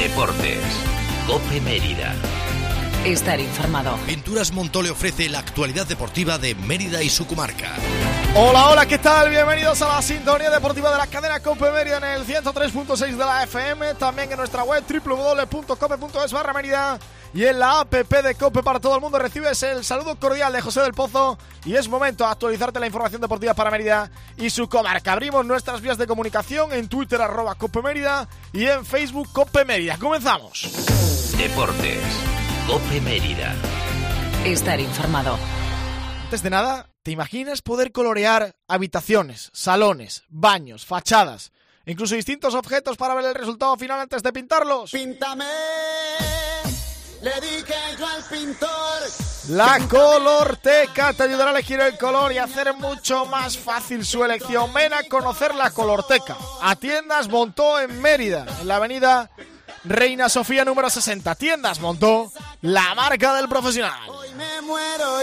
Deportes. COPE Mérida. Estar informado. Pinturas Montó le ofrece la actualidad deportiva de Mérida y su comarca. Hola, hola, ¿qué tal? Bienvenidos a la sintonía deportiva de la cadena COPE Mérida en el 103.6 de la FM, también en nuestra web www.cope.es/Mérida y en la app de COPE para todo el mundo. Recibes el saludo cordial de José del Pozo y es momento de actualizarte la información deportiva para Mérida y su comarca. Abrimos nuestras vías de comunicación en Twitter @COPE Mérida y en Facebook COPE Mérida. Comenzamos. Deportes. COPE Mérida. Estar informado. Antes de nada, ¿te imaginas poder colorear habitaciones, salones, baños, fachadas, incluso distintos objetos para ver el resultado final antes de pintarlos? Píntame, le dije yo al pintor. La Colorteca te ayudará a elegir el color y hacer mucho más fácil su elección. Ven a conocer la Colorteca a Tiendas Montó en Mérida, en la avenida Reina Sofía número 60. Tiendas Montó, la marca del profesional. Hoy me muero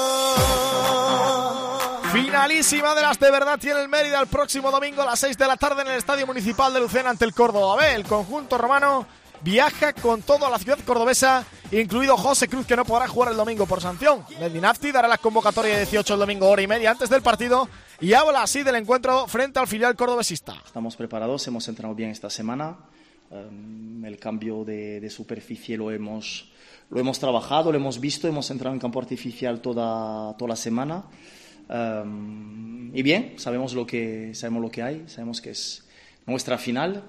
yo. Finalísima de las de verdad tiene el Mérida el próximo domingo a las 6 de la tarde en el Estadio Municipal de Lucena ante el Córdoba B. El conjunto romano viaja con todo a la ciudad cordobesa, incluido José Cruz, que no podrá jugar el domingo por sanción. Medinafti dará la convocatoria de 18 el domingo, hora y media antes del partido, y habla así del encuentro frente al filial cordobesista. Estamos preparados, hemos entrenado bien esta semana. El cambio de superficie lo hemos trabajado, lo hemos visto, hemos entrado en campo artificial toda la semana. Y bien, sabemos lo que hay, sabemos que es nuestra final.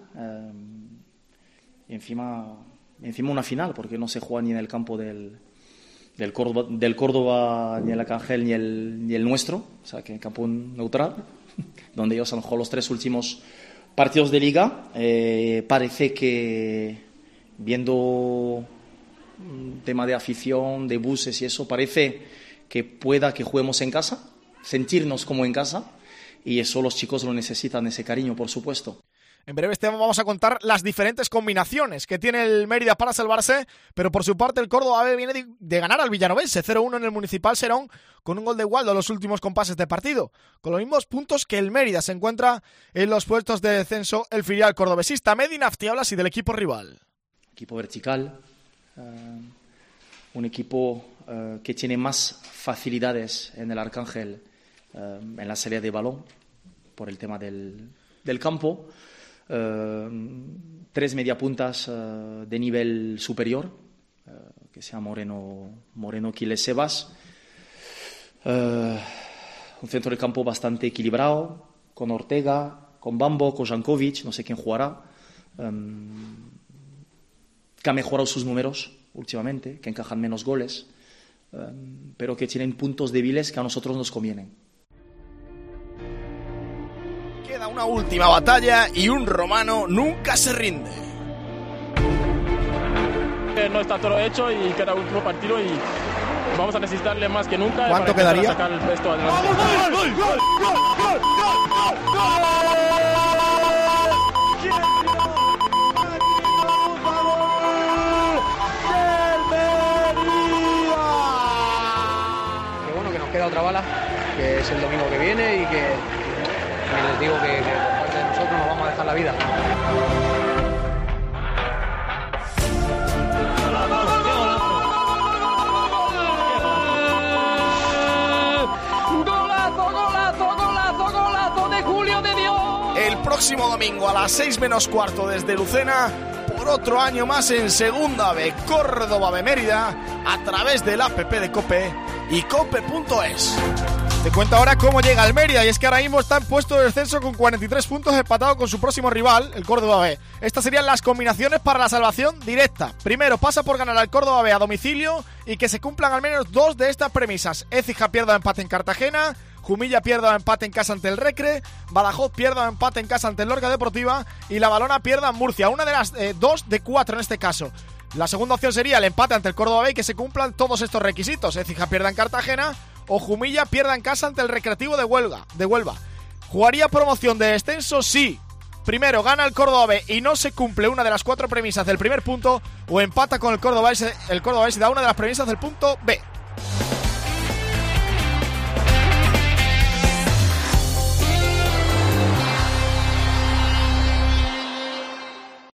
Y encima una final, porque no se juega ni en el campo del Córdoba, ni el Arcángel, ni el nuestro, o sea, que en campo neutral, donde ellos han jugado los 3 últimos partidos de liga. Parece que, viendo tema de afición, de buses y eso, parece que pueda que juguemos en casa, sentirnos como en casa, y eso los chicos lo necesitan, ese cariño, por supuesto. En breve vamos a contar las diferentes combinaciones que tiene el Mérida para salvarse, pero por su parte el Córdoba B viene de ganar al Villanovense 0-1 en el Municipal Serón con un gol de Waldo en los últimos compases de partido. Con los mismos puntos que el Mérida se encuentra en los puestos de descenso el filial cordobesista. Medinafti habla así del equipo rival. Equipo vertical, un equipo que tiene más facilidades en el Arcángel en la salida de balón por el tema del campo. 3 mediapuntas de nivel superior, que sea Moreno, Quiles, Sebas. Un centro del campo bastante equilibrado, con Ortega, con Bambo, con Jankovic, no sé quién jugará, que ha mejorado sus números últimamente, que encajan menos goles, pero que tienen puntos débiles que a nosotros nos convienen. Queda una última batalla y un romano nunca se rinde. No está todo hecho y queda el último partido y vamos a necesitarle más que nunca. ¿Cuánto quedaría? Para sacar esto adelante. ¡Gol! Qué bueno que nos queda otra bala, que es el domingo que viene y que les digo que por parte de nosotros nos vamos a dejar la vida. ¡Golazo de Julio de Dios! El próximo domingo a las 6 menos cuarto desde Lucena, por otro año más en Segunda B, Córdoba B Mérida, a través del app de COPE y cope.es. Te cuento ahora cómo llega el Mérida, y es que ahora mismo está en puesto de descenso con 43 puntos, empatado con su próximo rival, el Córdoba B. Estas serían las combinaciones para la salvación directa. Primero, pasa por ganar al Córdoba B a domicilio y que se cumplan al menos 2 de estas premisas. Écija pierda o empate en Cartagena, Jumilla pierda o empate en casa ante el Recre, Badajoz pierda o empate en casa ante el Lorca Deportiva y La Valona pierda en Murcia. Una de las 2 de 4 en este caso. La segunda opción sería el empate ante el Córdoba B y que se cumplan todos estos requisitos. Écija pierda en Cartagena o Jumilla pierda en casa ante el Recreativo de Huelva. ¿Jugaría promoción de descenso? Sí. Primero, gana el Córdoba B y no se cumple una de las 4 premisas del primer punto, o empata con el Córdoba B y da una de las premisas del punto B.